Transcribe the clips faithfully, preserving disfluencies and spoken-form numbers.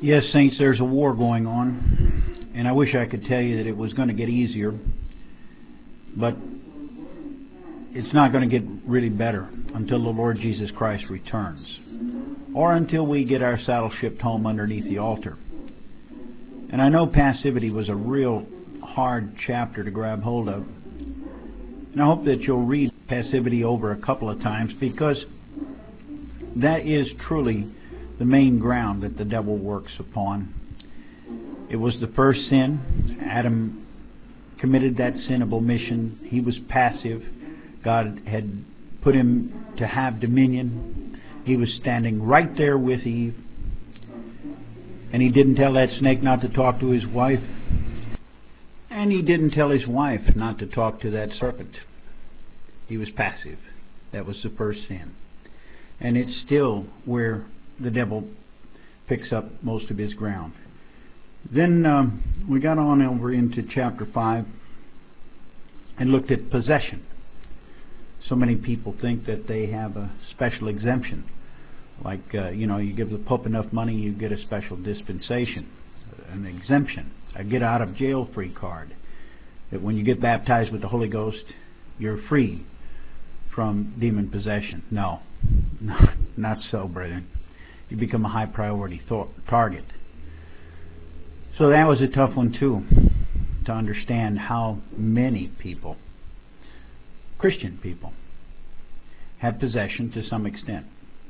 Yes, saints, there's a war going on, and I wish I could tell you that it was going to get easier, but it's not going to get really better until the Lord Jesus Christ returns, or until we get our saddle shipped home underneath the altar. And I know passivity was a real hard chapter to grab hold of, and I hope that you'll read passivity over a couple of times, because that is truly the main ground that the devil works upon. It was the first sin. Adam committed that sin of omission. He was passive. God had put him to have dominion. He was standing right there with Eve. And he didn't tell that snake not to talk to his wife. And he didn't tell his wife not to talk to that serpent. He was passive. That was the first sin. And it's still where the devil picks up most of his ground. Then um, we got on over into chapter five and looked at possession. So many people think that they have a special exemption. Like, uh, you know, you give the Pope enough money, you get a special dispensation, an exemption, a get out of jail free card. That when you get baptized with the Holy Ghost, you're free from demon possession. No, not so, brethren. You become a high priority target. So that was a tough one too, to understand how many people, Christian people, have possession to some extent.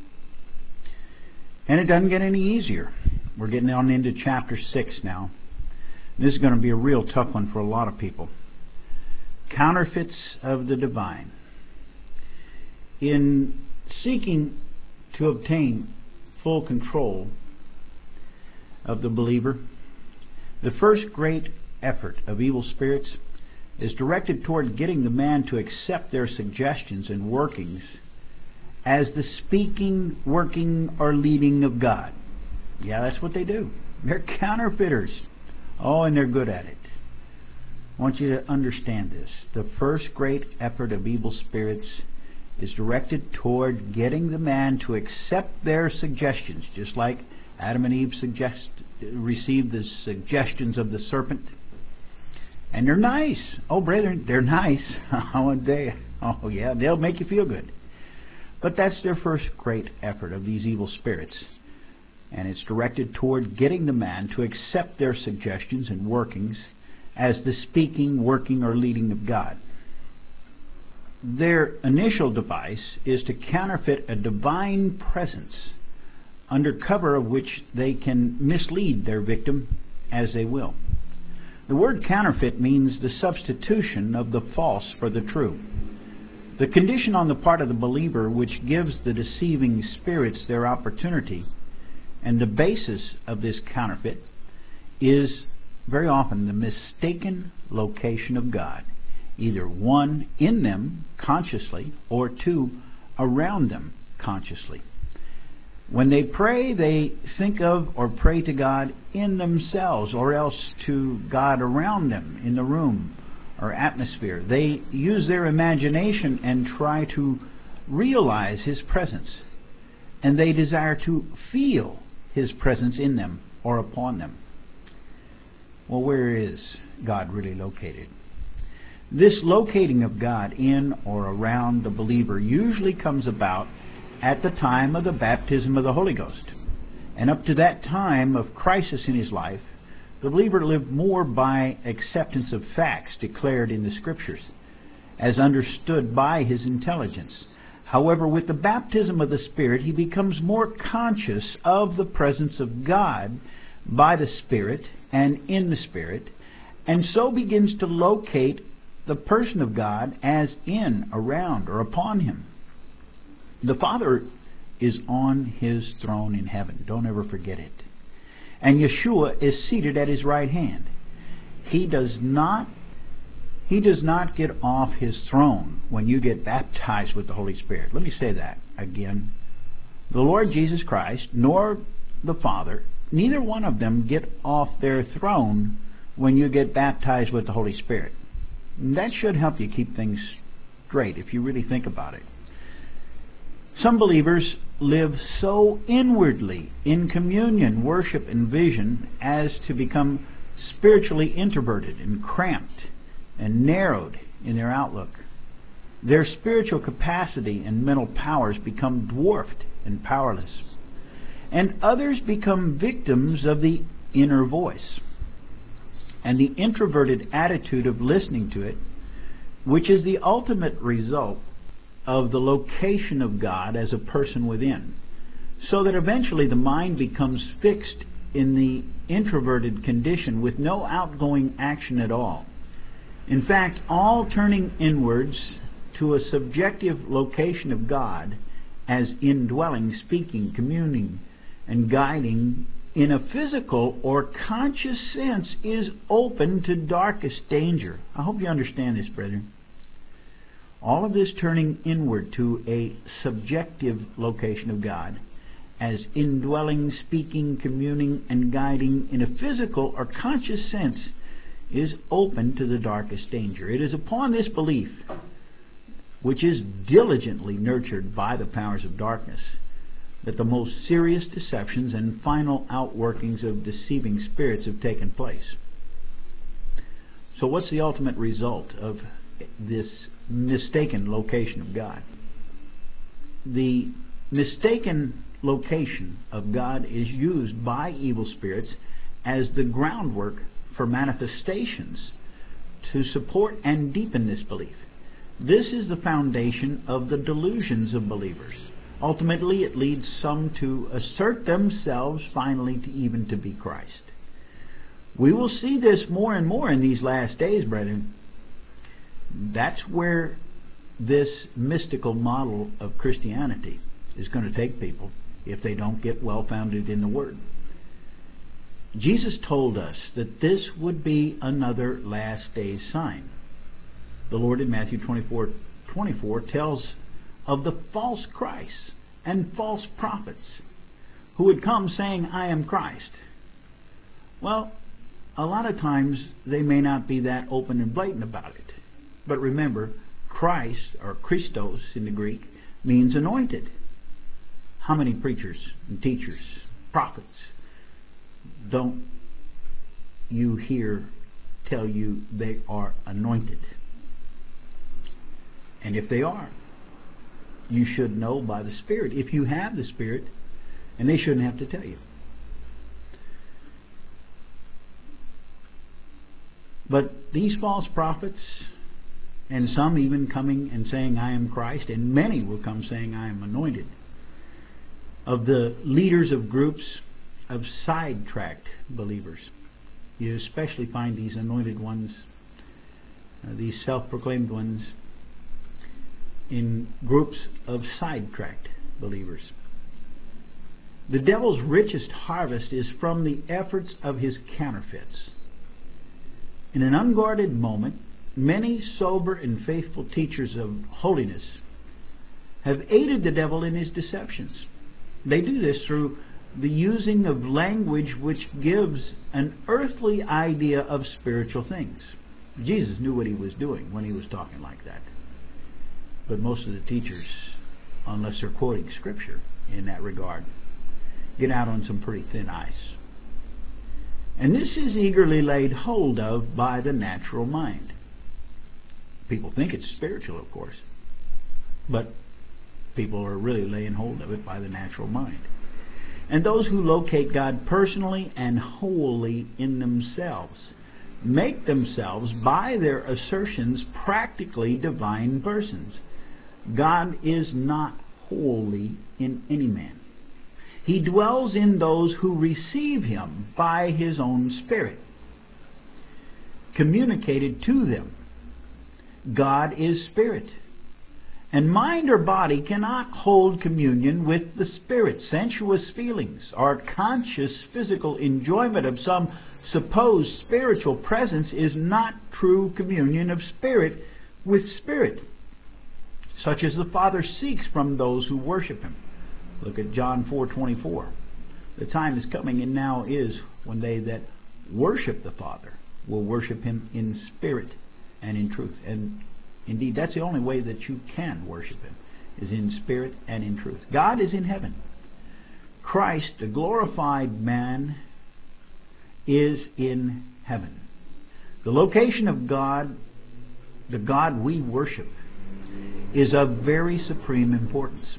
And it doesn't get any easier. We're getting on into chapter six now. This is going to be a real tough one for a lot of people. Counterfeits of the divine. In seeking to obtain full control of the believer, the first great effort of evil spirits is directed toward getting the man to accept their suggestions and workings as the speaking, working, or leading of God. Yeah, that's what they do. They're counterfeiters. Oh, and they're good at it. I want you to understand this. The first great effort of evil spirits is directed toward getting the man to accept their suggestions, just like Adam and Eve suggest, received the suggestions of the serpent. And they're nice. Oh, brethren, they're nice. One day, oh yeah, they'll make you feel good. But that's their first great effort of these evil spirits. And it's directed toward getting the man to accept their suggestions and workings as the speaking, working, or leading of God. Their initial device is to counterfeit a divine presence under cover of which they can mislead their victim as they will. The word counterfeit means the substitution of the false for the true. The condition on the part of the believer which gives the deceiving spirits their opportunity, and the basis of this counterfeit, is very often the mistaken location of God. Either one, in them consciously, or two, around them consciously. When they pray, they think of or pray to God in themselves, or else to God around them in the room or atmosphere. They use their imagination and try to realize His presence, and they desire to feel His presence in them or upon them. Well, where is God really located? This locating of God in or around the believer usually comes about at the time of the baptism of the Holy Ghost. And up to that time of crisis in his life, the believer lived more by acceptance of facts declared in the Scriptures, as understood by his intelligence. However, with the baptism of the Spirit, he becomes more conscious of the presence of God by the Spirit and in the Spirit, and so begins to locate the person of God as in, around, or upon him. The Father is on His throne in heaven. Don't ever forget it. And Yeshua is seated at His right hand. He does not, He does not get off His throne when you get baptized with the Holy Spirit. Let me say that again. The Lord Jesus Christ, nor the Father, neither one of them get off their throne when you get baptized with the Holy Spirit. And that should help you keep things straight if you really think about it. Some believers live so inwardly in communion, worship, and vision as to become spiritually introverted and cramped and narrowed in their outlook. Their spiritual capacity and mental powers become dwarfed and powerless. And others become victims of the inner voice and the introverted attitude of listening to it, which is the ultimate result of the location of God as a person within, so that eventually the mind becomes fixed in the introverted condition with no outgoing action at all. In fact, all turning inwards to a subjective location of God as indwelling, speaking, communing, and guiding in a physical or conscious sense is open to darkest danger. I hope you understand this, brethren. All of this turning inward to a subjective location of God as indwelling, speaking, communing, and guiding in a physical or conscious sense is open to the darkest danger. It is upon this belief, which is diligently nurtured by the powers of darkness, that the most serious deceptions and final outworkings of deceiving spirits have taken place. So what's the ultimate result of this mistaken location of God? The mistaken location of God is used by evil spirits as the groundwork for manifestations to support and deepen this belief. This is the foundation of the delusions of believers. Ultimately, it leads some to assert themselves finally to even to be Christ. We will see this more and more in these last days, brethren. That's where this mystical model of Christianity is going to take people if they don't get well founded in the Word. Jesus told us that this would be another last days sign. The Lord in Matthew twenty-four twenty-four tells of the false Christs and false prophets who would come saying, I am Christ. Well, a lot of times they may not be that open and blatant about it. But remember, Christ, or Christos in the Greek, means anointed. How many preachers and teachers, prophets, don't you hear tell you they are anointed? And if they are, you should know by the Spirit, if you have the Spirit, and they shouldn't have to tell you. But these false prophets, and some even coming and saying, I am Christ, and many will come saying, I am anointed, of the leaders of groups of sidetracked believers. You especially find these anointed ones, uh, these self-proclaimed ones, in groups of sidetracked believers. The devil's richest harvest is from the efforts of his counterfeits. In an unguarded moment, many sober and faithful teachers of holiness have aided the devil in his deceptions. They do this through the using of language which gives an earthly idea of spiritual things. Jesus knew what he was doing when he was talking like that. But most of the teachers, unless they're quoting Scripture in that regard, get out on some pretty thin ice. And this is eagerly laid hold of by the natural mind. People think it's spiritual, of course, but people are really laying hold of it by the natural mind. And those who locate God personally and wholly in themselves make themselves, by their assertions, practically divine persons. God is not wholly in any man. He dwells in those who receive him by his own Spirit, communicated to them. God is Spirit. And mind or body cannot hold communion with the Spirit. Sensuous feelings or conscious physical enjoyment of some supposed spiritual presence is not true communion of Spirit with Spirit, such as the Father seeks from those who worship him. Look at John four twenty-four. The time is coming, and now is, when they that worship the Father will worship him in spirit and in truth. And indeed, that's the only way that you can worship him, is in spirit and in truth. God is in heaven. Christ, the glorified man, is in heaven. The location of God, the God we worship, is of very supreme importance.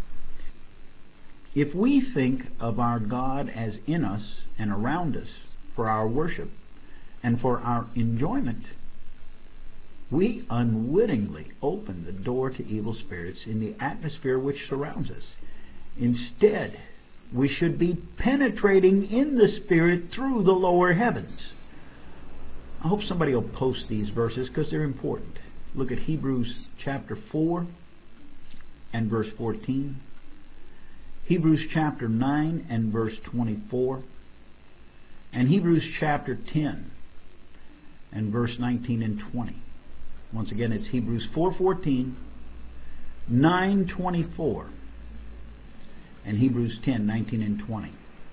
If we think of our God as in us and around us for our worship and for our enjoyment, we unwittingly open the door to evil spirits in the atmosphere which surrounds us. Instead, we should be penetrating in the Spirit through the lower heavens. I hope somebody will post these verses because they're important. Look at Hebrews chapter four and verse fourteen. Hebrews chapter nine and verse twenty-four. And Hebrews chapter ten and verse nineteen and twenty. Once again, it's Hebrews four fourteen, nine twenty-four, and Hebrews ten nineteen and twenty.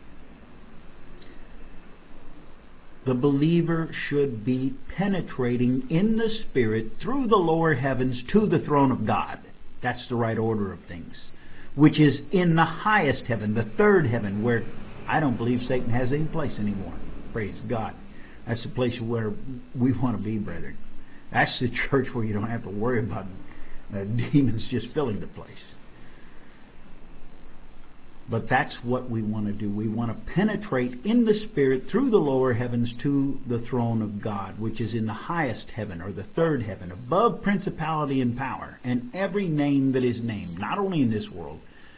The believer should be penetrating in the Spirit through the lower heavens to the throne of God. That's the right order of things. Which is in the highest heaven, the third heaven, where I don't believe Satan has any place anymore. Praise God. That's the place where we want to be, brethren. That's the church where you don't have to worry about uh, demons just filling the place. But that's what we want to do. We want to penetrate in the Spirit through the lower heavens to the throne of God, which is in the highest heaven, or the third heaven, above principality and power, and every name that is named, not only in this world,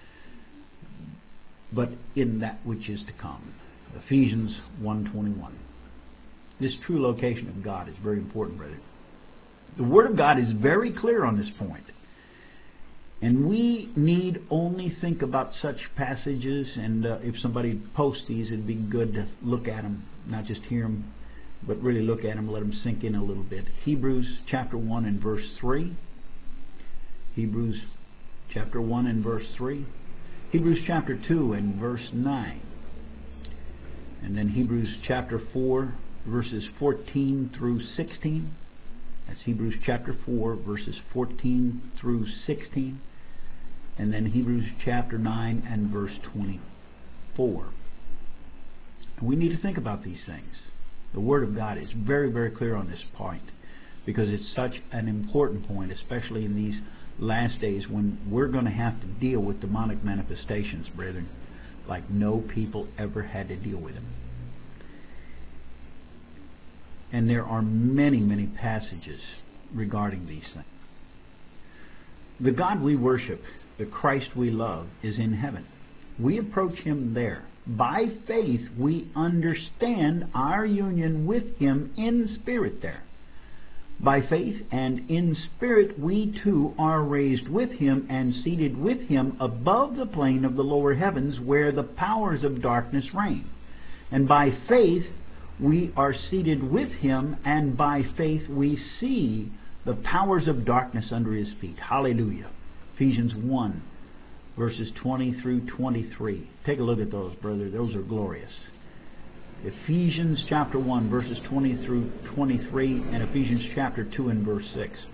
but in that which is to come. Ephesians one twenty-one. This true location of God is very important, brother. The Word of God is very clear on this point. And we need only think about such passages, and uh, if somebody posts these, it'd be good to look at them, not just hear them, but really look at them, let them sink in a little bit. Hebrews chapter one and verse three. Hebrews chapter one and verse three. Hebrews chapter two and verse nine. And then Hebrews chapter four, verses fourteen through sixteen. That's Hebrews chapter four, verses fourteen through sixteen. And then Hebrews chapter nine and verse twenty-four. And we need to think about these things. The Word of God is very, very clear on this point, because it's such an important point, especially in these last days when we're going to have to deal with demonic manifestations, brethren, like no people ever had to deal with them. And there are many, many passages regarding these things. The God we worship, the Christ we love, is in heaven. We approach Him there. By faith, we understand our union with Him in spirit there. By faith and in spirit, we too are raised with Him and seated with Him above the plane of the lower heavens, where the powers of darkness reign. And by faith, we are seated with Him, and by faith we see the powers of darkness under His feet. Hallelujah. Ephesians one, verses twenty through twenty-three. Take a look at those, brother. Those are glorious. Ephesians chapter one, verses twenty through twenty-three, and Ephesians chapter two and verse six.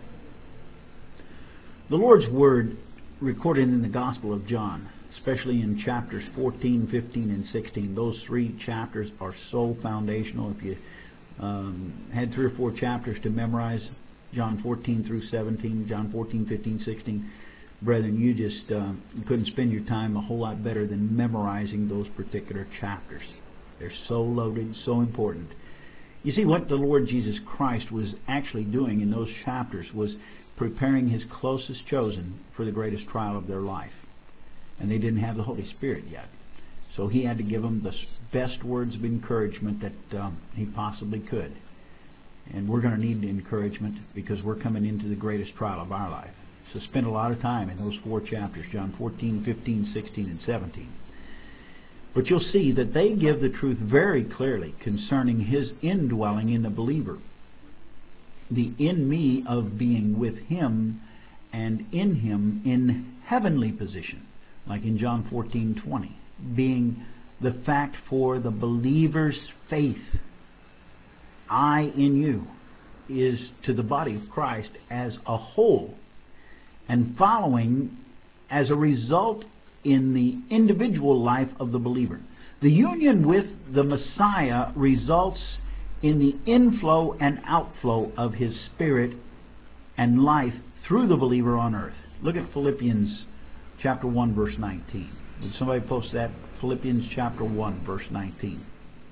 The Lord's Word, recorded in the Gospel of John, especially in chapters fourteen, fifteen, and sixteen. Those three chapters are so foundational. If you um, had three or four chapters to memorize, John fourteen through seventeen, John fourteen, fifteen, sixteen, brethren, you just uh, couldn't spend your time a whole lot better than memorizing those particular chapters. They're so loaded, so important. You see, what the Lord Jesus Christ was actually doing in those chapters was preparing His closest chosen for the greatest trial of their life. And they didn't have the Holy Spirit yet. So He had to give them the best words of encouragement that um, He possibly could. And we're going to need encouragement because we're coming into the greatest trial of our life. So spend a lot of time in those four chapters, John fourteen, fifteen, sixteen, and seventeen. But you'll see that they give the truth very clearly concerning His indwelling in the believer. The in me of being with Him and in Him in heavenly position. Like in John fourteen, twenty. Being the fact for the believer's faith. I in you is to the body of Christ as a whole. And following as a result in the individual life of the believer. The union with the Messiah results in the inflow and outflow of his Spirit and life through the believer on earth. Look at Philippians chapter one, verse nineteen. Would somebody post that? Philippians chapter one, verse nineteen.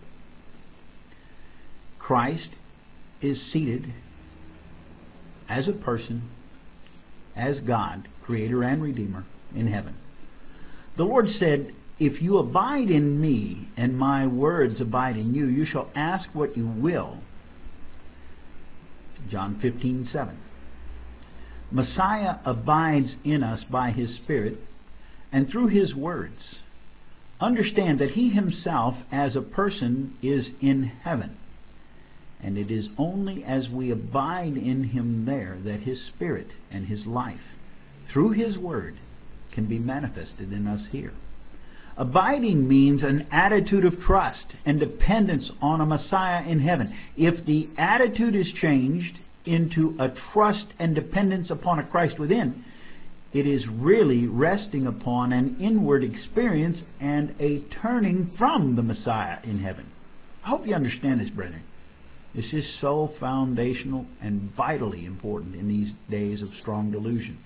Christ is seated as a person, as God, Creator and Redeemer, in heaven. The Lord said, if you abide in me and my words abide in you, you shall ask what you will. John fifteen, seven. Messiah abides in us by his Spirit and through his words. Understand that he himself as a person is in heaven. And it is only as we abide in him there that his Spirit and his life through his word can be manifested in us here. Abiding means an attitude of trust and dependence on a Messiah in heaven. If the attitude is changed into a trust and dependence upon a Christ within, it is really resting upon an inward experience and a turning from the Messiah in heaven. I hope you understand this, brethren. This is so foundational and vitally important in these days of strong delusion.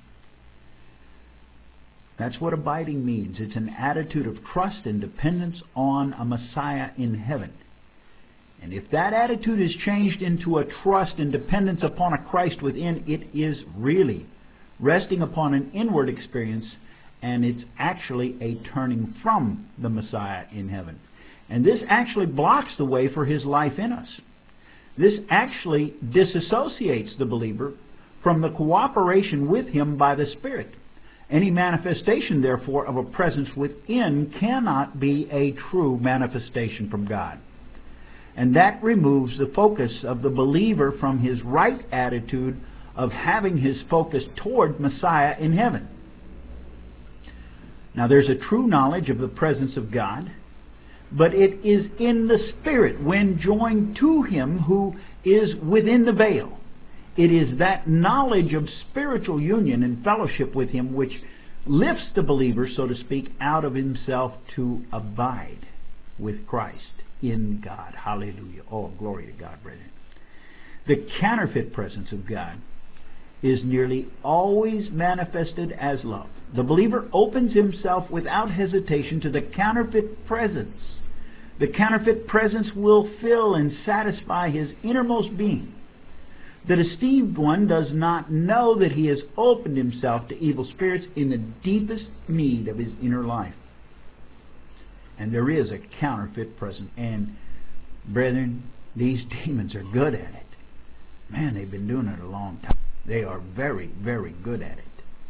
That's what abiding means. It's an attitude of trust and dependence on a Messiah in heaven. And if that attitude is changed into a trust and dependence upon a Christ within, it is really resting upon an inward experience, and it's actually a turning from the Messiah in heaven. And this actually blocks the way for his life in us. This actually disassociates the believer from the cooperation with him by the Spirit. Any manifestation, therefore, of a presence within cannot be a true manifestation from God. And that removes the focus of the believer from his right attitude of having his focus toward Messiah in heaven. Now, there's a true knowledge of the presence of God, but it is in the Spirit when joined to him who is within the veil. It is that knowledge of spiritual union and fellowship with him which lifts the believer, so to speak, out of himself to abide with Christ in God. Hallelujah. Oh, glory to God, brethren. The counterfeit presence of God is nearly always manifested as love. The believer opens himself without hesitation to the counterfeit presence. The counterfeit presence will fill and satisfy his innermost being. The deceived one does not know that he has opened himself to evil spirits in the deepest need of his inner life. And there is a counterfeit presence. And, brethren, these demons are good at it. Man, they've been doing it a long time. They are very, very good at it.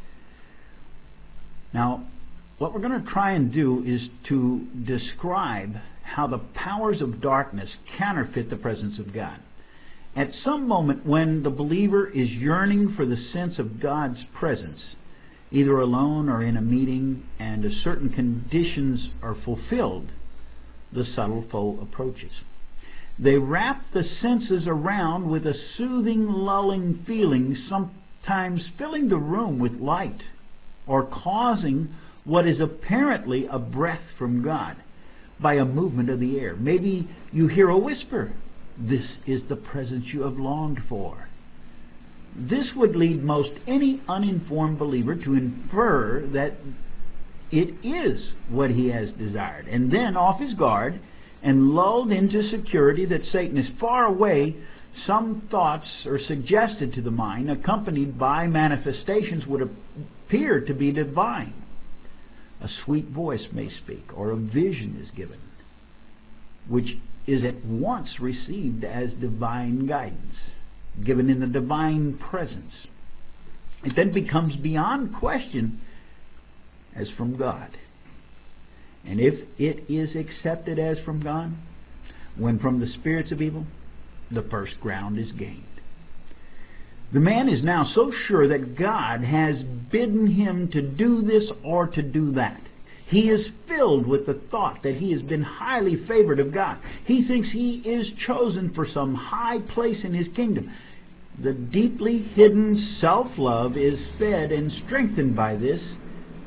Now, what we're going to try and do is to describe how the powers of darkness counterfeit the presence of God. At some moment when the believer is yearning for the sense of God's presence, either alone or in a meeting, and a certain conditions are fulfilled, the subtle foe approaches. They wrap the senses around with a soothing, lulling feeling, sometimes filling the room with light or causing what is apparently a breath from God by a movement of the air. Maybe you hear a whisper. This is the presence you have longed for. This would lead most any uninformed believer to infer that it is what he has desired. And then, off his guard and lulled into security that Satan is far away, some thoughts are suggested to the mind, accompanied by manifestations would appear to be divine. A sweet voice may speak, or a vision is given, which is at once received as divine guidance, given in the divine presence. It then becomes beyond question as from God. And if it is accepted as from God, when from the spirits of evil, the first ground is gained. The man is now so sure that God has bidden him to do this or to do that. He is filled with the thought that he has been highly favored of God. He thinks he is chosen for some high place in his kingdom. The deeply hidden self-love is fed and strengthened by this,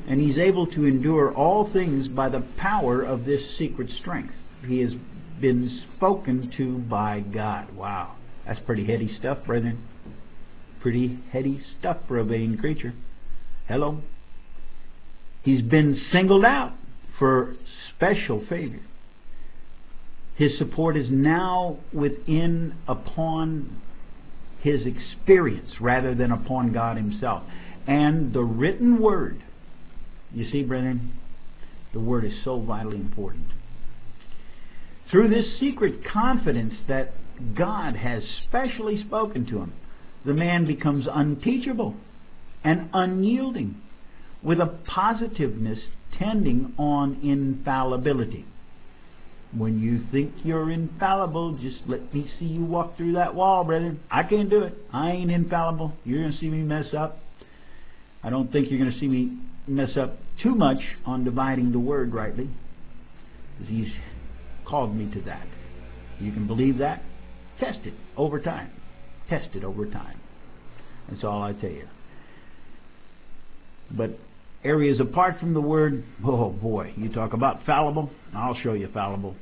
And he's able to endure all things by the power of this secret strength. He has been spoken to by God. Wow. That's pretty heady stuff, brethren. Pretty heady stuff for a vain creature. Hello. He's been singled out for special favor. His support is now within upon his experience rather than upon God himself. And the written word, you see, brethren, the word is so vitally important. Through this secret confidence that God has specially spoken to him, the man becomes unteachable and unyielding, with a positiveness tending on infallibility. When you think you're infallible, just let me see you walk through that wall, brethren. I can't do it. I ain't infallible. You're going to see me mess up. I don't think you're going to see me mess up too much on dividing the word rightly, because he's called me to that. You can believe that? Test it over time. Test it over time. That's all I tell you. But areas apart from the word, oh boy, you talk about fallible, I'll show you fallible.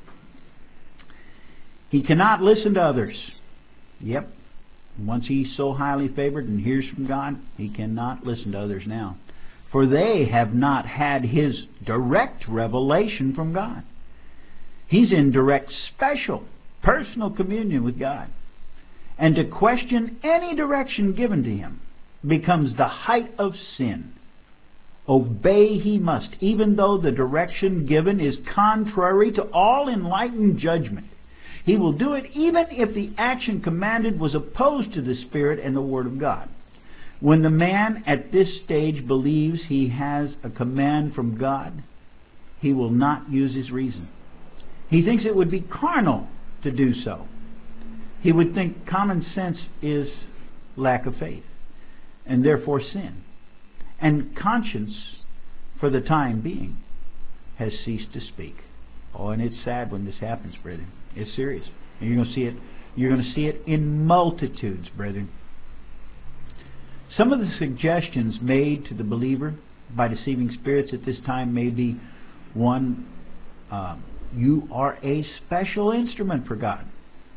He cannot listen to others. Yep. Once he's so highly favored and hears from God, he cannot listen to others now. For they have not had his direct revelation from God. He's in direct, special, personal communion with God. And to question any direction given to him becomes the height of sin. Obey he must, even though the direction given is contrary to all enlightened judgment. He will do it even if the action commanded was opposed to the Spirit and the Word of God. When the man at this stage believes he has a command from God, he will not use his reason. He thinks it would be carnal to do so. He would think common sense is lack of faith, and therefore sin. And conscience, for the time being, has ceased to speak. Oh, and it's sad when this happens, brethren. It's serious. And you're going to see it. You're going to see it in multitudes, brethren. Some of the suggestions made to the believer by deceiving spirits at this time may be, one, um, you are a special instrument for God,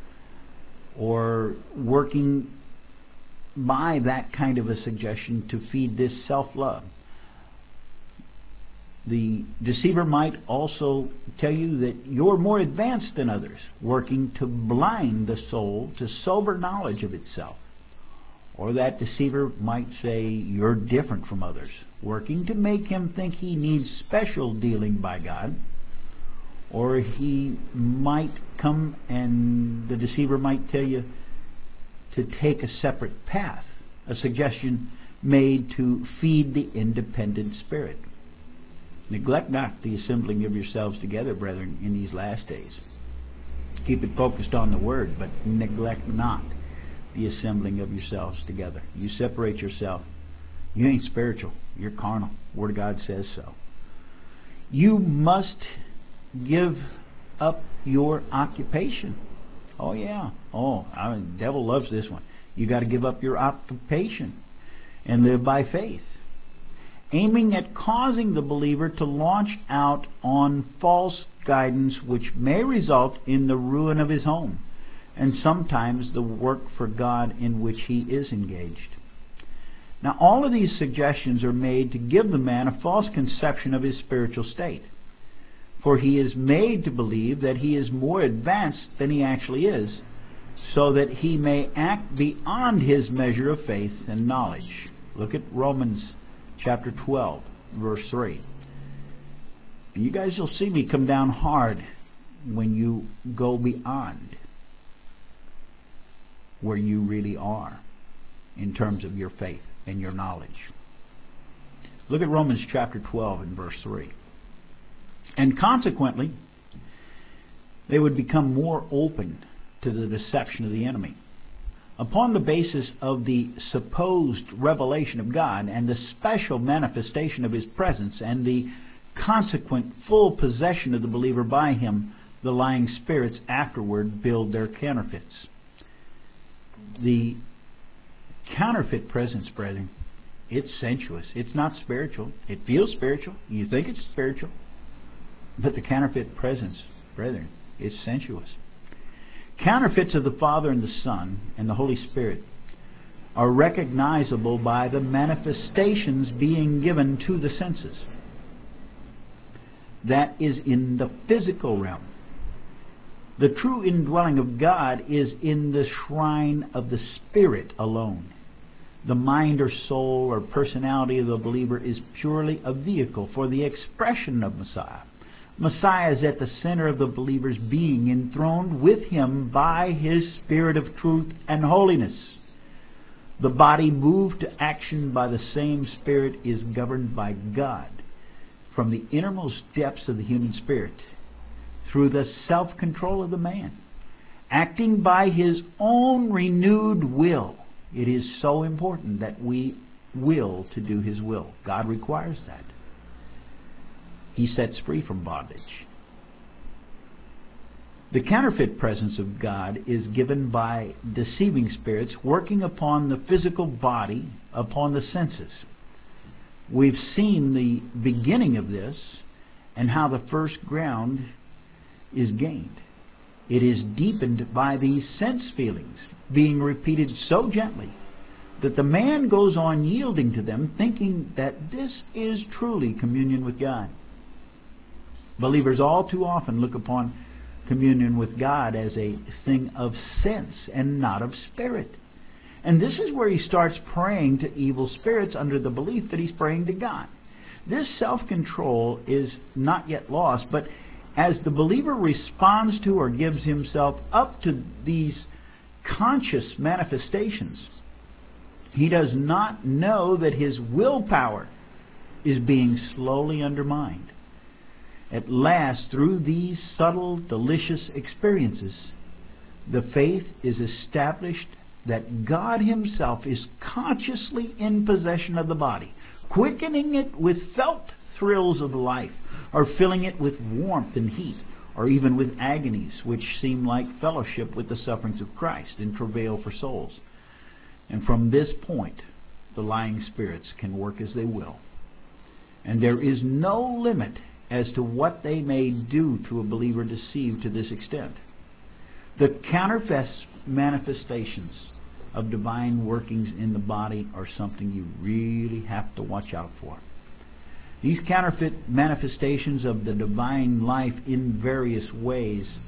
or working by that kind of a suggestion to feed this self-love. The deceiver might also tell you that you're more advanced than others, working to blind the soul to sober knowledge of itself. Or that deceiver might say you're different from others, working to make him think he needs special dealing by God. Or he might come and the deceiver might tell you to take a separate path, a suggestion made to feed the independent spirit. Neglect not the assembling of yourselves together, brethren, in these last days. Keep it focused on the word, but neglect not the assembling of yourselves together. You separate yourself. You ain't spiritual. You're carnal. Word of God says so. You must give up your occupation. Oh yeah. Oh, I mean, the devil loves this one. You got to give up your occupation and live by faith, aiming at causing the believer to launch out on false guidance, which may result in the ruin of his home and sometimes the work for God in which he is engaged. Now, all of these suggestions are made to give the man a false conception of his spiritual state, for he is made to believe that he is more advanced than he actually is, so that he may act beyond his measure of faith and knowledge. Look at Romans chapter twelve, verse three. And you guys will see me come down hard when you go beyond where you really are in terms of your faith and your knowledge. Look at Romans chapter twelve and verse three. And consequently, they would become more open to the deception of the enemy. Upon the basis of the supposed revelation of God and the special manifestation of his presence and the consequent full possession of the believer by him, the lying spirits afterward build their counterfeits. The counterfeit presence, brethren, It's sensuous. It's not spiritual. It feels spiritual. You think it's spiritual. But the counterfeit presence, brethren, is sensuous. Counterfeits of the Father and the Son and the Holy Spirit are recognizable by the manifestations being given to the senses. That is in the physical realm. The true indwelling of God is in the shrine of the Spirit alone. The mind or soul or personality of the believer is purely a vehicle for the expression of Messiah. Messiah is at the center of the believer's being, enthroned with him by his Spirit of truth and holiness. The body, moved to action by the same Spirit, is governed by God from the innermost depths of the human spirit through the self-control of the man, acting by his own renewed will. It is so important that we will to do his will. God requires that. He sets free from bondage. The counterfeit presence of God is given by deceiving spirits working upon the physical body, upon the senses. We've seen the beginning of this and how the first ground is gained. It is deepened by these sense feelings being repeated so gently that the man goes on yielding to them, thinking that this is truly communion with God. Believers all too often look upon communion with God as a thing of sense and not of spirit. And this is where he starts praying to evil spirits under the belief that he's praying to God. This self-control is not yet lost, but as the believer responds to or gives himself up to these conscious manifestations, he does not know that his willpower is being slowly undermined. At last, through these subtle, delicious experiences, the faith is established that God himself is consciously in possession of the body, quickening it with felt thrills of life, or filling it with warmth and heat, or even with agonies which seem like fellowship with the sufferings of Christ and travail for souls. And from this point, the lying spirits can work as they will. And there is no limit as to what they may do to a believer deceived to this extent. The counterfeit manifestations of divine workings in the body are something you really have to watch out for. These counterfeit manifestations of the divine life in various ways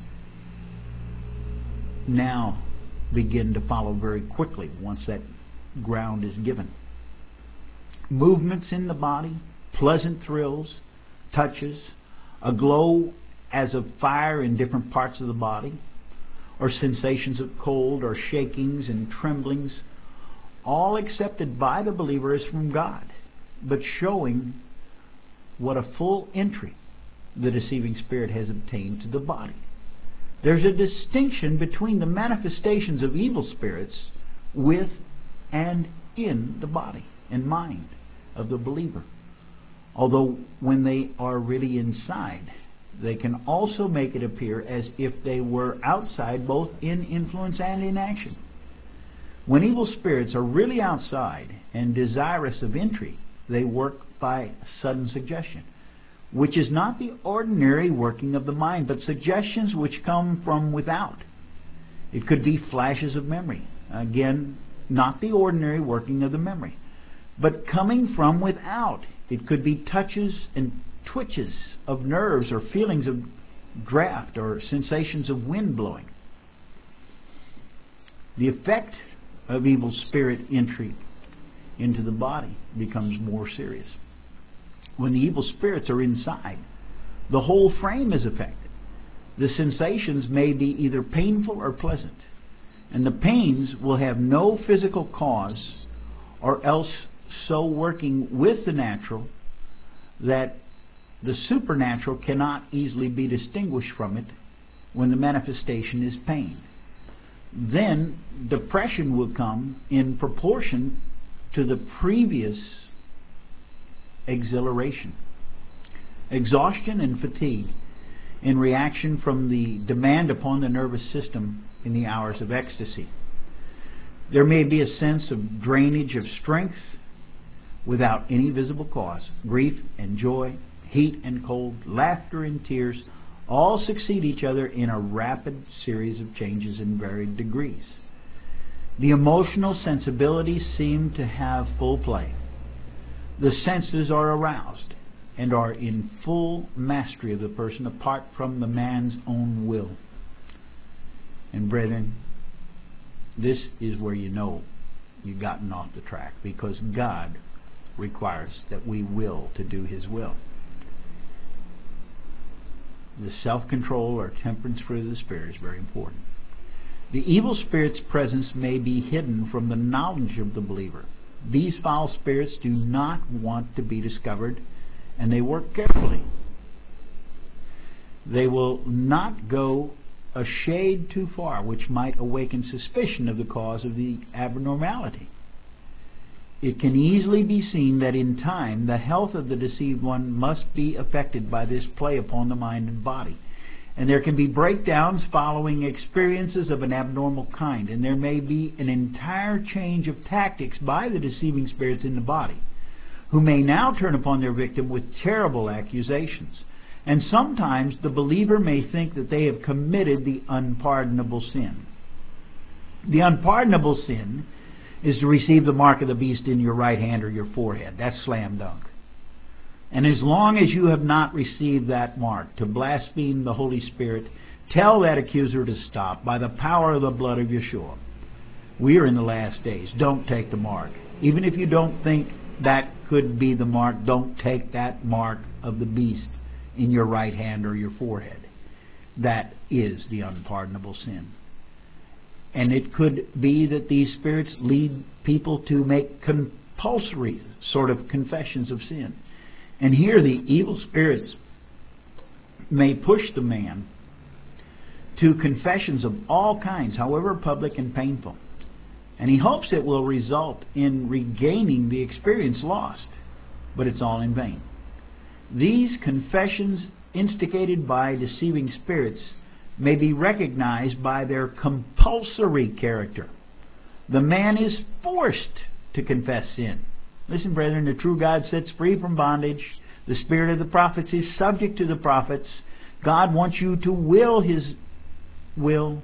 now begin to follow very quickly once that ground is given. Movements in the body, pleasant thrills, touches, a glow as of fire in different parts of the body, or sensations of cold or shakings and tremblings, all accepted by the believer as from God, but showing what a full entry the deceiving spirit has obtained to the body. There's a distinction between the manifestations of evil spirits with and in the body and mind of the believer. Although when they are really inside, they can also make it appear as if they were outside, both in influence and in action. When evil spirits are really outside and desirous of entry, they work by sudden suggestion, which is not the ordinary working of the mind, but suggestions which come from without. It could be flashes of memory. Again, not the ordinary working of the memory, but coming from without. It could be touches and twitches of nerves or feelings of draft or sensations of wind blowing. The effect of evil spirit entry into the body becomes more serious. When the evil spirits are inside, the whole frame is affected. The sensations may be either painful or pleasant, and the pains will have no physical cause, or else so working with the natural that the supernatural cannot easily be distinguished from it when the manifestation is pain. Then depression will come in proportion to the previous exhilaration. Exhaustion and fatigue in reaction from the demand upon the nervous system in the hours of ecstasy. There may be a sense of drainage of strength, without any visible cause. Grief and joy, heat and cold, laughter and tears, all succeed each other in a rapid series of changes in varied degrees. The emotional sensibilities seem to have full play. The senses are aroused and are in full mastery of the person apart from the man's own will. And brethren, this is where you know you've gotten off the track, because God requires that we will to do His will. The self-control or temperance fruit of the Spirit is very important. The evil spirit's presence may be hidden from the knowledge of the believer. These foul spirits do not want to be discovered, and they work carefully. They will not go a shade too far, which might awaken suspicion of the cause of the abnormality. It can easily be seen that in time the health of the deceived one must be affected by this play upon the mind and body. And there can be breakdowns following experiences of an abnormal kind, and there may be an entire change of tactics by the deceiving spirits in the body, who may now turn upon their victim with terrible accusations. And sometimes the believer may think that they have committed the unpardonable sin. The unpardonable sin is to receive the mark of the beast in your right hand or your forehead. That's slam dunk. And as long as you have not received that mark, to blaspheme the Holy Spirit, tell that accuser to stop by the power of the blood of Yeshua. We are in the last days. Don't take the mark. Even if you don't think that could be the mark, don't take that mark of the beast in your right hand or your forehead. That is the unpardonable sin. And it could be that these spirits lead people to make compulsory sort of confessions of sin. And here the evil spirits may push the man to confessions of all kinds, however public and painful. And he hopes it will result in regaining the experience lost, but it's all in vain. These confessions, instigated by deceiving spirits, may be recognized by their compulsory character. The man is forced to confess sin. Listen, brethren, the true God sets free from bondage. The spirit of the prophets is subject to the prophets. God wants you to will His will.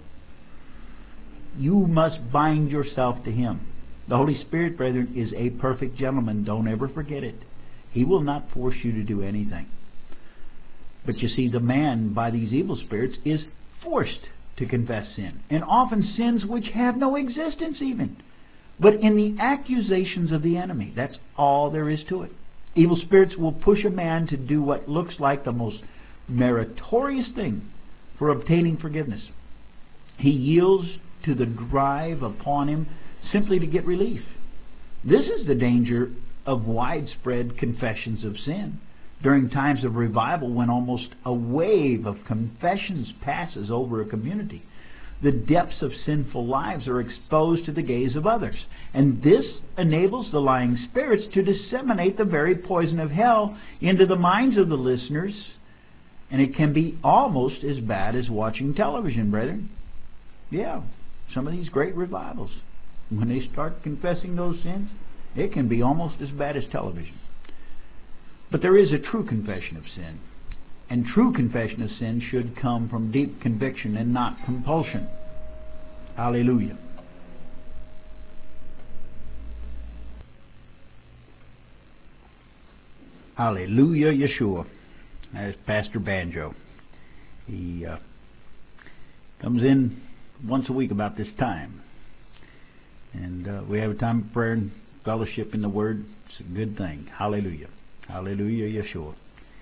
You must bind yourself to Him. The Holy Spirit, brethren, is a perfect gentleman. Don't ever forget it. He will not force you to do anything. But you see, the man, by these evil spirits, is forced to confess sin, and often sins which have no existence even, but in the accusations of the enemy. That's all there is to it. Evil spirits will push a man to do what looks like the most meritorious thing for obtaining forgiveness. He yields to the drive upon him simply to get relief. This is the danger of widespread confessions of sin. During times of revival, when almost a wave of confessions passes over a community, the depths of sinful lives are exposed to the gaze of others. And this enables the lying spirits to disseminate the very poison of hell into the minds of the listeners. And it can be almost as bad as watching television, brethren. Yeah, some of these great revivals, when they start confessing those sins, it can be almost as bad as television. But there is a true confession of sin. And true confession of sin should come from deep conviction and not compulsion. Hallelujah. Hallelujah, Yeshua. That's Pastor Banjo. He uh, comes in once a week about this time. And uh, we have a time of prayer and fellowship in the Word. It's a good thing. Hallelujah. Hallelujah, Yeshua.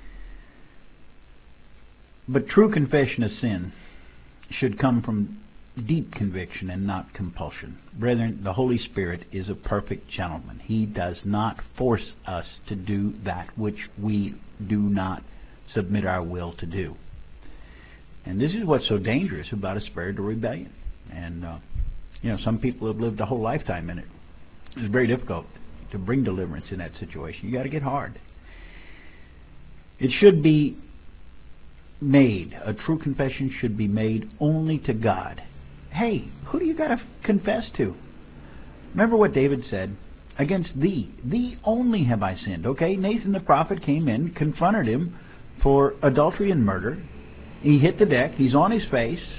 But true confession of sin should come from deep conviction and not compulsion. Brethren, the Holy Spirit is a perfect gentleman. He does not force us to do that which we do not submit our will to do. And this is what's so dangerous about a spirit of rebellion. And, uh, you know, some people have lived a whole lifetime in it. It's very difficult to bring deliverance in that situation. You got to get hard. It should be made, a true confession should be made only to God. Hey, who do you got to confess to? Remember what David said? Against thee, thee only have I sinned. Okay, Nathan the prophet came in, confronted him for adultery and murder. He hit the deck. He's on his face.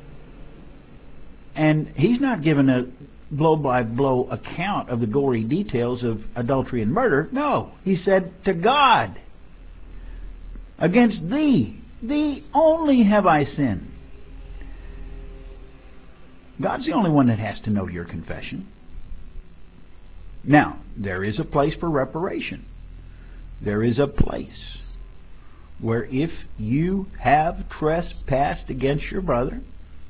And he's not given a blow-by-blow account of the gory details of adultery and murder. No, he said to God, against thee, thee only have I sinned. God's the only one that has to know your confession. Now, there is a place for reparation. There is a place where if you have trespassed against your brother,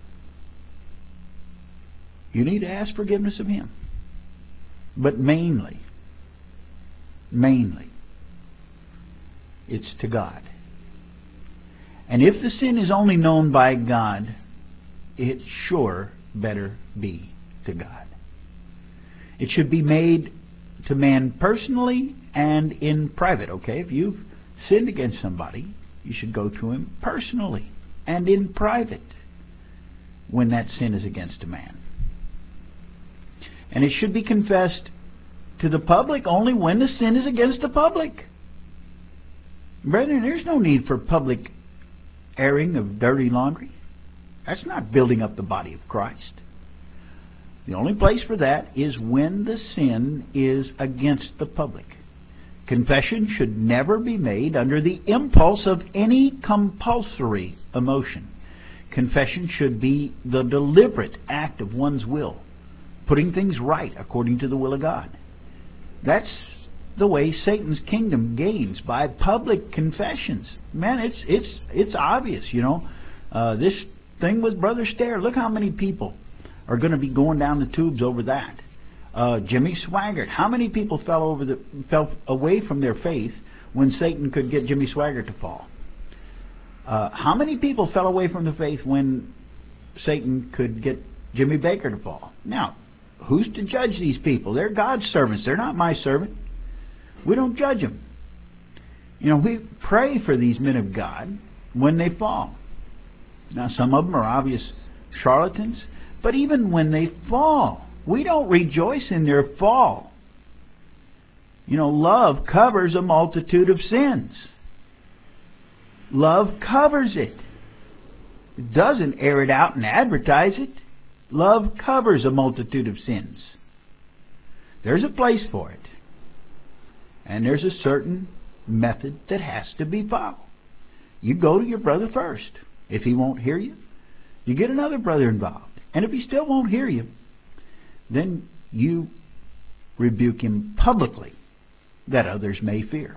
you need to ask forgiveness of him. But mainly, mainly, it's to God. And if the sin is only known by God, it sure better be to God. It should be made to man personally and in private, okay? If you've sinned against somebody, you should go to him personally and in private when that sin is against a man. And it should be confessed to the public only when the sin is against the public. Brethren, there's no need for public airing of dirty laundry. That's not building up the body of Christ. The only place for that is when the sin is against the public. Confession should never be made under the impulse of any compulsory emotion. Confession should be the deliberate act of one's will, putting things right according to the will of God. That's the way Satan's kingdom gains, by public confessions. Man, it's it's it's obvious, you know. Uh, this thing with Brother Stair, look how many people are going to be going down the tubes over that. Uh, Jimmy Swaggart, how many people fell over the fell away from their faith when Satan could get Jimmy Swaggart to fall? Uh, how many people fell away from the faith when Satan could get Jimmy Baker to fall? Now, who's to judge these people? They're God's servants. They're not my servant. We don't judge them. You know, we pray for these men of God when they fall. Now, some of them are obvious charlatans, but even when they fall, we don't rejoice in their fall. You know, love covers a multitude of sins. Love covers it. It doesn't air it out and advertise it. Love covers a multitude of sins. There's a place for it. And there's a certain method that has to be followed. You go to your brother first. If he won't hear you, you get another brother involved. And if he still won't hear you, then you rebuke him publicly, that others may fear.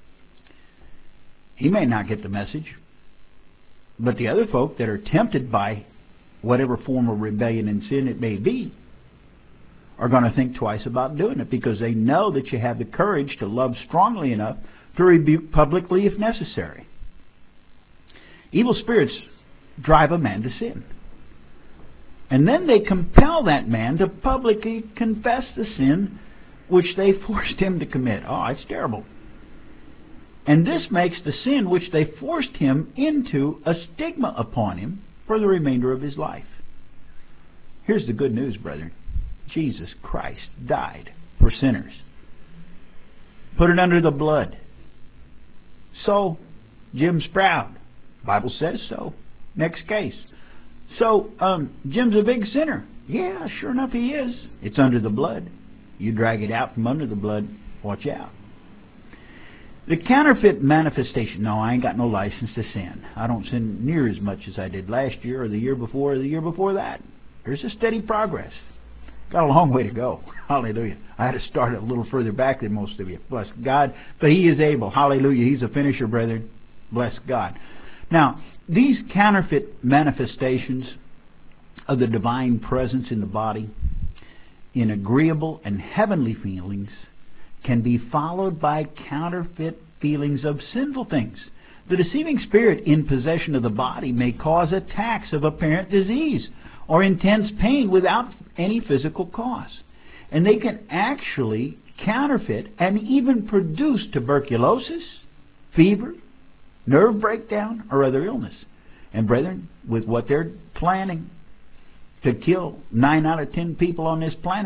He may not get the message, but the other folk that are tempted by whatever form of rebellion and sin it may be are going to think twice about doing it, because they know that you have the courage to love strongly enough to rebuke publicly if necessary. Evil spirits drive a man to sin. And then they compel that man to publicly confess the sin which they forced him to commit. Oh, it's terrible. And this makes the sin which they forced him into a stigma upon him for the remainder of his life. Here's the good news, brethren. Jesus Christ died for sinners. Put it under the blood. So, Jim's proud. Bible says so. Next case. So, um, Jim's a big sinner. Yeah, sure enough he is. It's under the blood. You drag it out from under the blood, watch out. The counterfeit manifestation. No, I ain't got no license to sin. I don't sin near as much as I did last year or the year before or the year before that. There's a steady progress. Got a long way to go. Hallelujah. I had to start a little further back than most of you. Bless God. But He is able. Hallelujah. He's a finisher, brethren. Bless God. Now, these counterfeit manifestations of the divine presence in the body, in agreeable and heavenly feelings, can be followed by counterfeit feelings of sinful things. The deceiving spirit in possession of the body may cause attacks of apparent disease or intense pain without any physical cause. And they can actually counterfeit and even produce tuberculosis, fever, nerve breakdown, or other illness. And brethren, with what they're planning to kill nine out of ten people on this planet,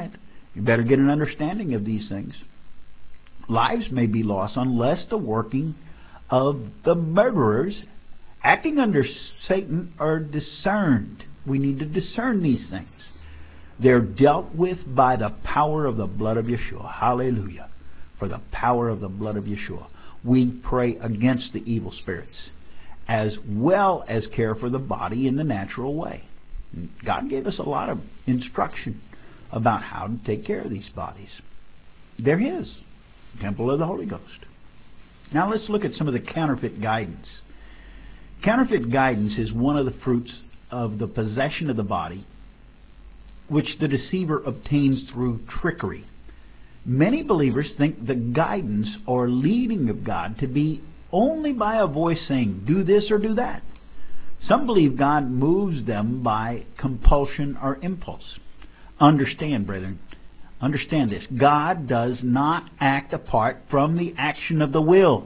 You better get an understanding of these things. Lives may be lost unless the working of the murderers acting under Satan are discerned. We need to discern these things. They're dealt with by the power of the blood of Yeshua. Hallelujah. For the power of the blood of Yeshua. We pray against the evil spirits, as well as care for the body in the natural way. God gave us a lot of instruction about how to take care of these bodies. They're His, temple of the Holy Ghost. Now let's look at some of the counterfeit guidance. Counterfeit guidance is one of the fruits of the possession of the body, which the deceiver obtains through trickery. Many believers think the guidance or leading of God to be only by a voice saying, do this or do that. Some believe God moves them by compulsion or impulse. Understand, brethren, understand this. God does not act apart from the action of the will.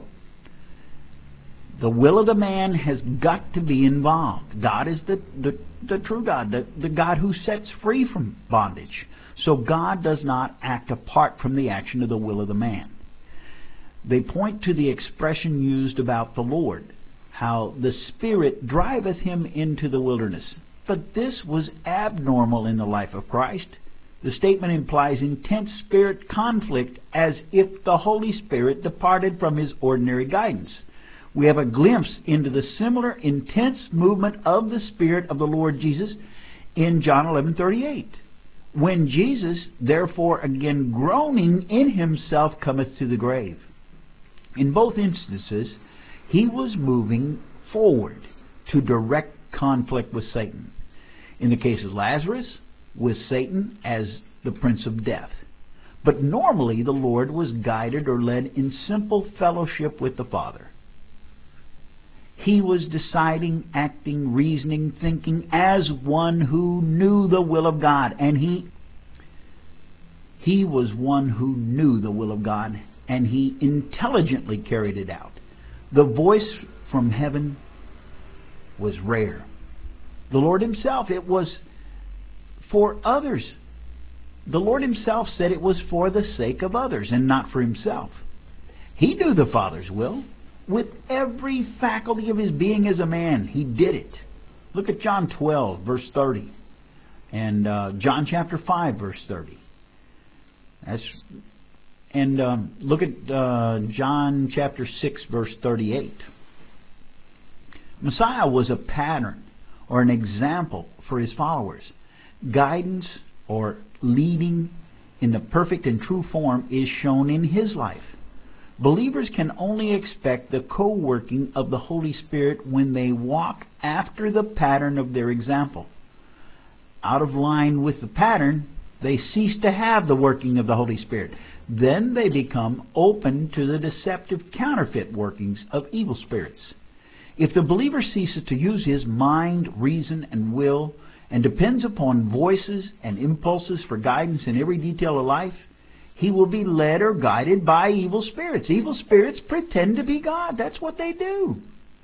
The will of the man has got to be involved. God is the, the, the true God, the, the God who sets free from bondage. So God does not act apart from the action of the will of the man. They point to the expression used about the Lord, how the Spirit driveth him into the wilderness. But this was abnormal in the life of Christ. The statement implies intense spirit conflict, as if the Holy Spirit departed from His ordinary guidance. We have a glimpse into the similar intense movement of the Spirit of the Lord Jesus in John eleven thirty-eight. When Jesus, therefore, again groaning in Himself, cometh to the grave. In both instances, He was moving forward to direct conflict with Satan. In the case of Lazarus, with Satan as the prince of death. But normally the Lord was guided or led in simple fellowship with the Father. He was deciding, acting, reasoning, thinking as one who knew the will of God. And he, he was one who knew the will of God, and he intelligently carried it out. The voice from heaven was rare. The Lord Himself, it was for others. The Lord Himself said it was for the sake of others and not for Himself. He knew the Father's will. With every faculty of His being as a man, He did it. Look at John twelve, verse thirty. And uh, John chapter five, verse thirty. That's, and um, look at uh, John chapter six, verse thirty-eight. Messiah was a pattern or an example for His followers. Guidance or leading in the perfect and true form is shown in His life. Believers can only expect the co-working of the Holy Spirit when they walk after the pattern of their example. Out of line with the pattern, they cease to have the working of the Holy Spirit. Then they become open to the deceptive counterfeit workings of evil spirits. If the believer ceases to use his mind, reason, and will, and depends upon voices and impulses for guidance in every detail of life, he will be led or guided by evil spirits. Evil spirits pretend to be God. That's what they do.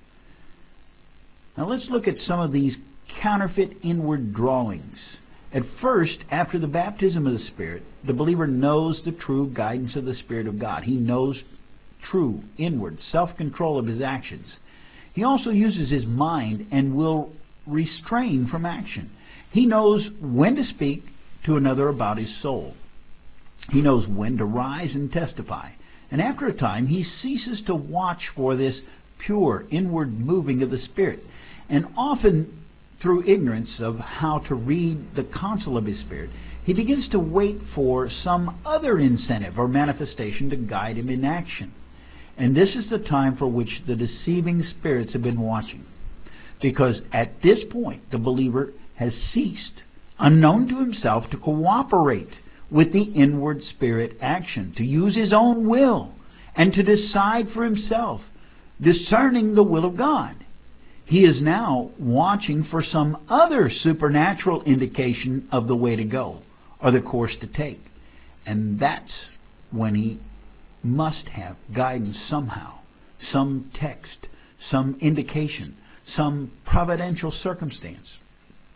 Now let's look at some of these counterfeit inward drawings. At first, after the baptism of the Spirit, the believer knows the true guidance of the Spirit of God. He knows true, inward, self-control of his actions. He also uses his mind and will restrain from action. He knows when to speak to another about his soul. He knows when to rise and testify. And after a time, he ceases to watch for this pure inward moving of the Spirit. And often, through ignorance of how to read the counsel of his Spirit, he begins to wait for some other incentive or manifestation to guide him in action. And this is the time for which the deceiving spirits have been watching. Because at this point, the believer has ceased, unknown to himself, to cooperate with the inward spirit action, to use his own will, and to decide for himself, discerning the will of God. He is now watching for some other supernatural indication of the way to go, or the course to take. And that's when he must have guidance somehow, some text, some indication, some providential circumstance.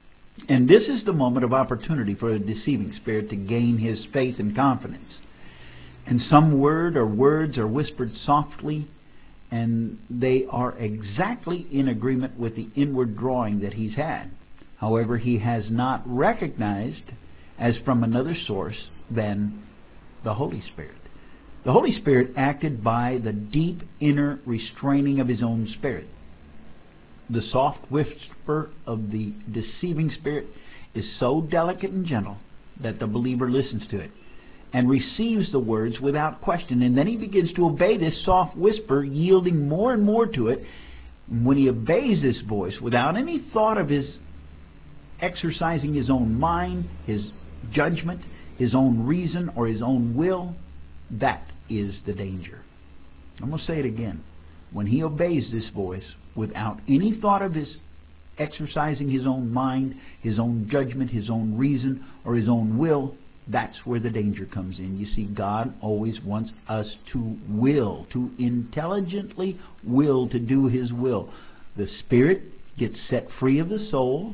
And this is the moment of opportunity for a deceiving spirit to gain his faith and confidence. And some word or words are whispered softly, and they are exactly in agreement with the inward drawing that he's had. However, he has not recognized as from another source than the Holy Spirit. The Holy Spirit acted by the deep inner restraining of his own spirit. The soft whisper of the deceiving spirit is so delicate and gentle that the believer listens to it and receives the words without question. And then he begins to obey this soft whisper, yielding more and more to it. When he obeys this voice without any thought of his exercising his own mind, his judgment, his own reason, or his own will, that is the danger. I'm going to say it again. When he obeys this voice without any thought of his exercising his own mind, his own judgment, his own reason, or his own will, that's where the danger comes in. You see, God always wants us to will, to intelligently will to do his will. The spirit gets set free of the soul,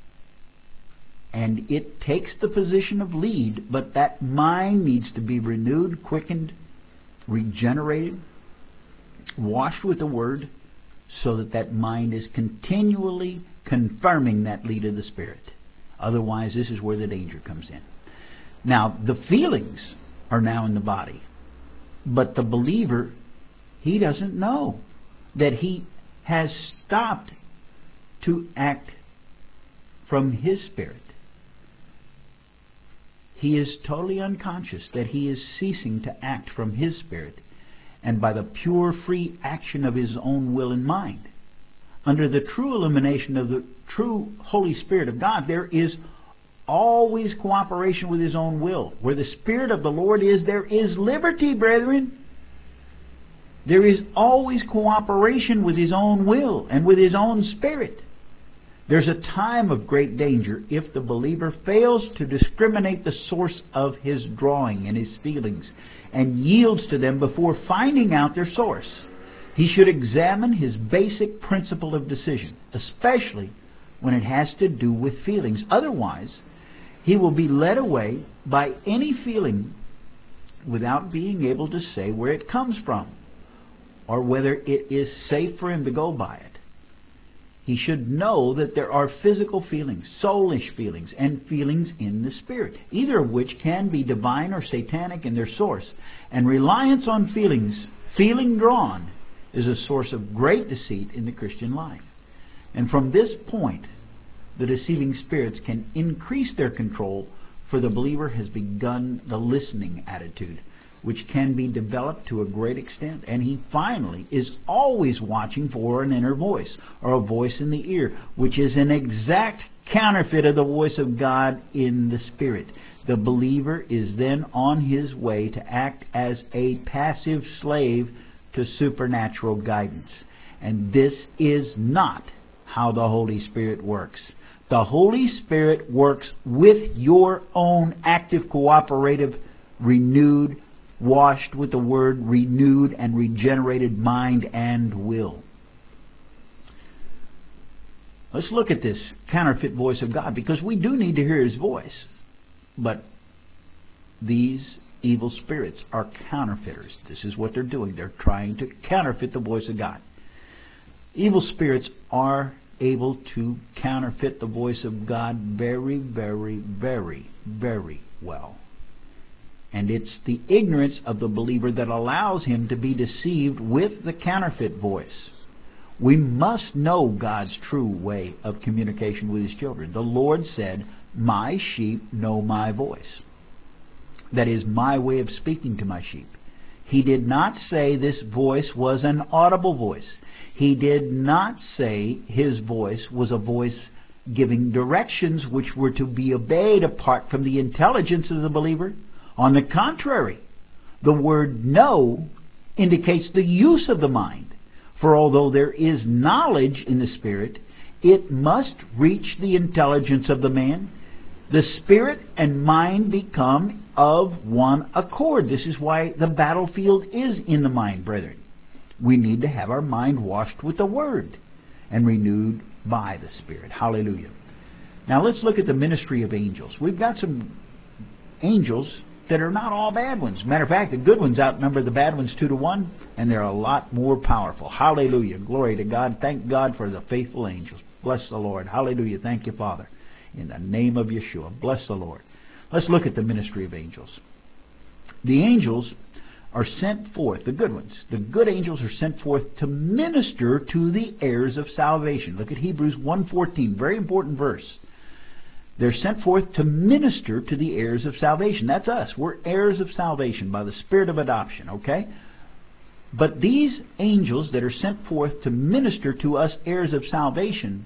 and it takes the position of lead, but that mind needs to be renewed, quickened, regenerated, washed with the Word, so that that mind is continually confirming that lead of the Spirit. Otherwise, this is where the danger comes in. Now, the feelings are now in the body, but the believer, he doesn't know that he has stopped to act from his spirit. He is totally unconscious that he is ceasing to act from his spirit and by the pure, free action of his own will and mind. Under the true illumination of the true Holy Spirit of God, there is always cooperation with his own will. Where the Spirit of the Lord is, there is liberty, brethren. There is always cooperation with his own will and with his own spirit. There's a time of great danger if the believer fails to discriminate the source of his drawing and his feelings and yields to them before finding out their source. He should examine his basic principle of decision, especially when it has to do with feelings. Otherwise, he will be led away by any feeling without being able to say where it comes from or whether it is safe for him to go by it. He should know that there are physical feelings, soulish feelings, and feelings in the spirit, either of which can be divine or satanic in their source. And reliance on feelings, feeling drawn, is a source of great deceit in the Christian life. And from this point, the deceiving spirits can increase their control, for the believer has begun the listening attitude, which can be developed to a great extent, and he finally is always watching for an inner voice, or a voice in the ear, which is an exact counterfeit of the voice of God in the Spirit. The believer is then on his way to act as a passive slave to supernatural guidance. And this is not how the Holy Spirit works. The Holy Spirit works with your own active, cooperative, renewed, washed with the Word, renewed and regenerated mind and will. Let's look at this counterfeit voice of God, because we do need to hear his voice. But these evil spirits are counterfeiters. This is what they're doing. They're trying to counterfeit the voice of God. Evil spirits are able to counterfeit the voice of God very, very, very, very well. And it's the ignorance of the believer that allows him to be deceived with the counterfeit voice. We must know God's true way of communication with his children. The Lord said, "My sheep know my voice." That is my way of speaking to my sheep. He did not say this voice was an audible voice. He did not say his voice was a voice giving directions which were to be obeyed apart from the intelligence of the believer. On the contrary, the word know indicates the use of the mind. For although there is knowledge in the Spirit, it must reach the intelligence of the man. The Spirit and mind become of one accord. This is why the battlefield is in the mind, brethren. We need to have our mind washed with the Word and renewed by the Spirit. Hallelujah. Now let's look at the ministry of angels. We've got some angels that are not all bad ones. Matter of fact, the good ones outnumber the bad ones two to one, and they're a lot more powerful. Hallelujah. Glory to God. Thank God for the faithful angels. Bless the Lord. Hallelujah. Thank you, Father. In the name of Yeshua. Bless the Lord. Let's look at the ministry of angels. The angels are sent forth, the good ones. The good angels are sent forth to minister to the heirs of salvation. Look at Hebrews one fourteen, very important verse. They're sent forth to minister to the heirs of salvation. That's us. We're heirs of salvation by the Spirit of adoption, okay? But these angels that are sent forth to minister to us heirs of salvation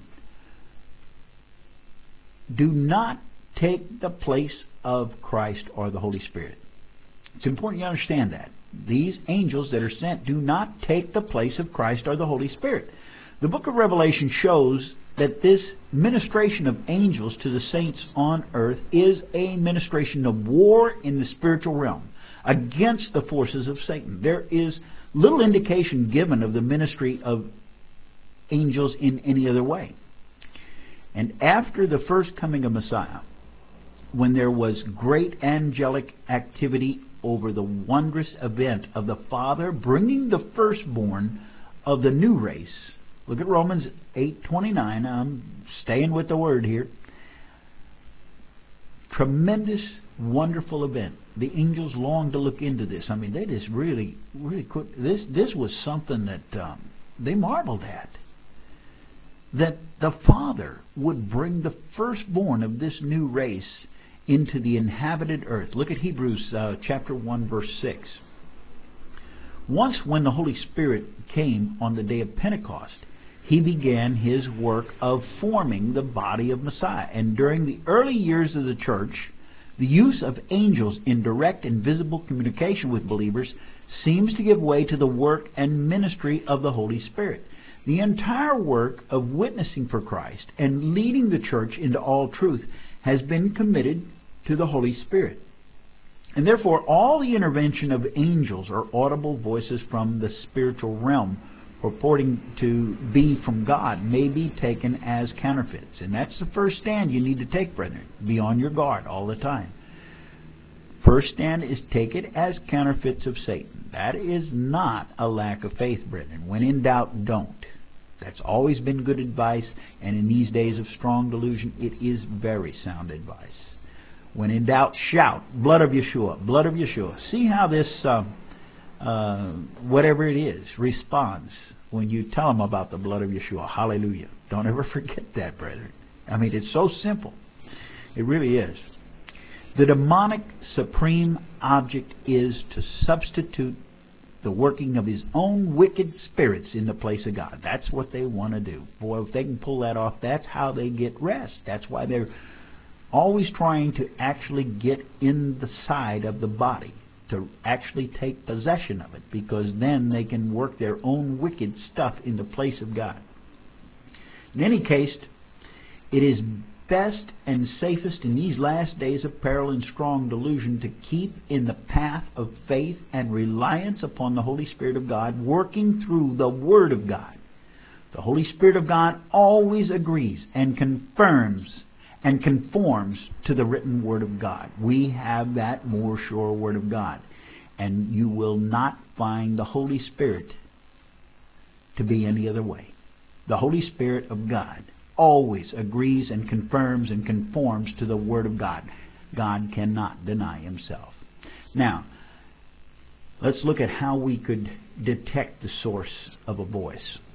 do not take the place of Christ or the Holy Spirit. It's important you understand that. These angels that are sent do not take the place of Christ or the Holy Spirit. The book of Revelation shows that this ministration of angels to the saints on earth is a ministration of war in the spiritual realm against the forces of Satan. There is little indication given of the ministry of angels in any other way. And after the first coming of Messiah, when there was great angelic activity over the wondrous event of the Father bringing the firstborn of the new race. Look at Romans eight twenty-nine. I'm staying with the word here. Tremendous, wonderful event. The angels longed to look into this. I mean, they just really, really could. This, this was something that um, they marveled at. That the Father would bring the firstborn of this new race into the inhabited earth. Look at Hebrews uh, chapter one, verse six. Once when the Holy Spirit came on the day of Pentecost, he began his work of forming the body of Messiah. And during the early years of the church, the use of angels in direct and visible communication with believers seems to give way to the work and ministry of the Holy Spirit. The entire work of witnessing for Christ and leading the church into all truth has been committed to the Holy Spirit. And therefore, all the intervention of angels or audible voices from the spiritual realm purporting to be from God may be taken as counterfeits. And that's the first stand you need to take, brethren. Be on your guard all the time. First stand is take it as counterfeits of Satan. That is not a lack of faith, brethren. When in doubt, don't. That's always been good advice, and in these days of strong delusion, it is very sound advice. When in doubt, shout, blood of Yeshua, blood of Yeshua. See how this, uh, uh, whatever it is, responds when you tell them about the blood of Yeshua. Hallelujah. Don't ever forget that, brethren. I mean, it's so simple. It really is. The demonic supreme object is to substitute the working of his own wicked spirits in the place of God. That's what they want to do. Boy, if they can pull that off, that's how they get rest. That's why they're always trying to actually get in the side of the body, to actually take possession of it, because then they can work their own wicked stuff in the place of God. In any case, it is best and safest in these last days of peril and strong delusion to keep in the path of faith and reliance upon the Holy Spirit of God, working through the Word of God. The Holy Spirit of God always agrees and confirms and conforms to the written Word of God. We have that more sure Word of God. And you will not find the Holy Spirit to be any other way. The Holy Spirit of God always agrees and confirms and conforms to the Word of God. God cannot deny himself. Now, let's look at how we could detect the source of a voice.